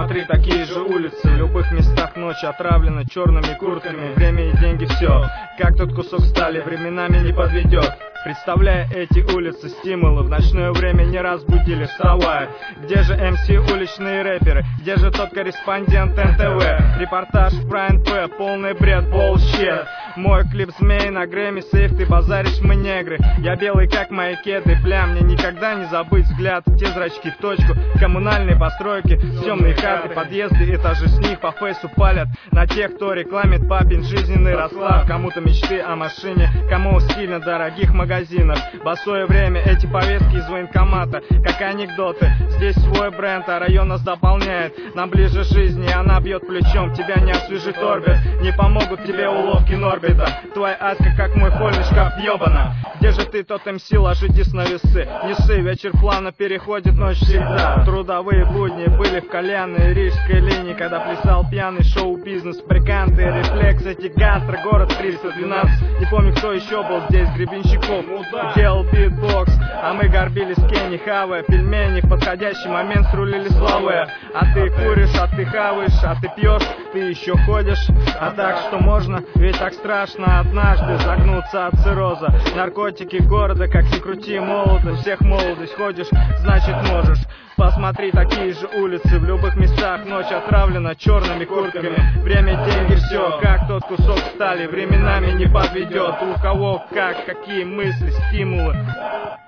Посмотри, такие же улицы, в любых местах ночь отравлена черными куртками. Время и деньги все, как тот кусок стали, временами не подведет. Представляя эти улицы, стимулы в ночное время не раз будили, вставая. Где же МС, уличные рэперы? Где же тот корреспондент НТВ? Репортаж в Prime P, полный бред, bullshit. Мой клип змей на Грэмми, сейф, ты базаришь, мы негры. Я белый, как мои кеды, бля, мне никогда не забыть взгляд. Те зрачки в точку, коммунальные постройки, темные хаты, подъезды, этажи с них по фейсу палят. На тех, кто рекламит папин жизненный расклад. Кому-то мечты о машине, кому сильно дорогих магазинах. Босое время, эти повестки из военкомата, как анекдоты. Здесь свой бренд, а район нас дополняет. Нам ближе жизни, она бьет плечом. Тебя не освежит орбит, не помогут тебе уловки Норбита. Твоя аська, как мой фольный шкаф, ёбана. Где же ты, тот МС, ложи диск на весы. Несы, вечер плавно переходит, ночь всегда. Трудовые будни были в кальянной рижской линии, когда плясал пьяный шоу-бизнес, приканты, рефлекс, эти гастро, город 312. Не помню, кто еще был здесь, Гребенщиков делал битбокс, а мы горбились Кенни, хавая пельмени. В подходящий момент срулили славы. А ты куришь, а ты хаваешь, а ты пьешь, ты еще ходишь. А так что можно, ведь так страшно однажды загнуться от цирроза. Наркотики города, как ни крути, молодость, всех молодость. Ходишь, значит можешь. Посмотри, такие же улицы, в любых местах ночь отравлена черными куртками. Время, деньги, все, как тот кусок стали, временами не подведет. У кого как, какие мысли, стимулы.